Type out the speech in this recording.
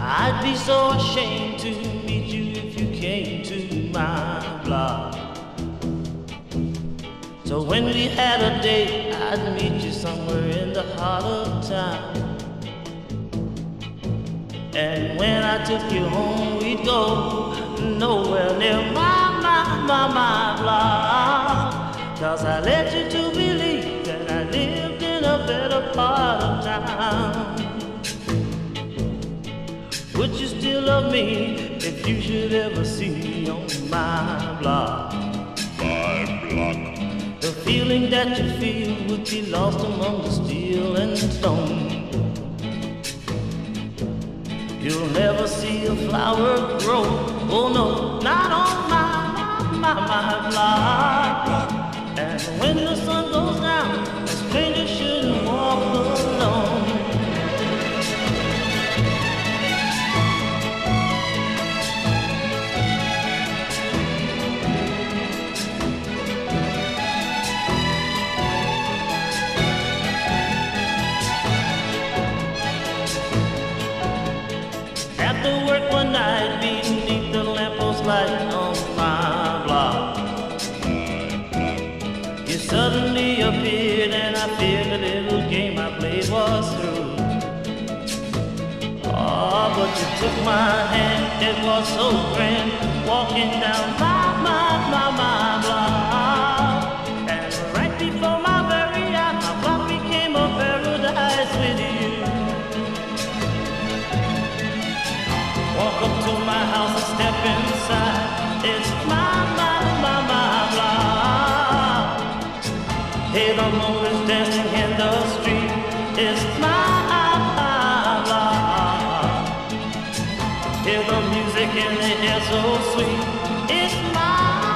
I'd be so ashamed to meet you if you came to my block. So when we had a date, I'd meet you somewhere in the heart of town. And when I took you home, we'd go nowhere near my block. 'Cause I led you to believe that I lived in a better part of town. Would you still love me if you should ever see me on my block? My block. The feeling that you feel would be lost among the steel and stone. You'll never see a flower grow, oh no, not on my block. And when the sun goes down, a stranger shouldn't walk alone. After work one night, beneath the lamppost light on my block, you suddenly appeared and I feared the little game I played was through. Oh, but you took my hand, it was so grand, walking down my block. And right before my very eyes, my block became a paradise with you. Walk up to my house and step inside. It's my block. Hear the moon dancing in the street. It's my block. Hear the music in the air so sweet. It's my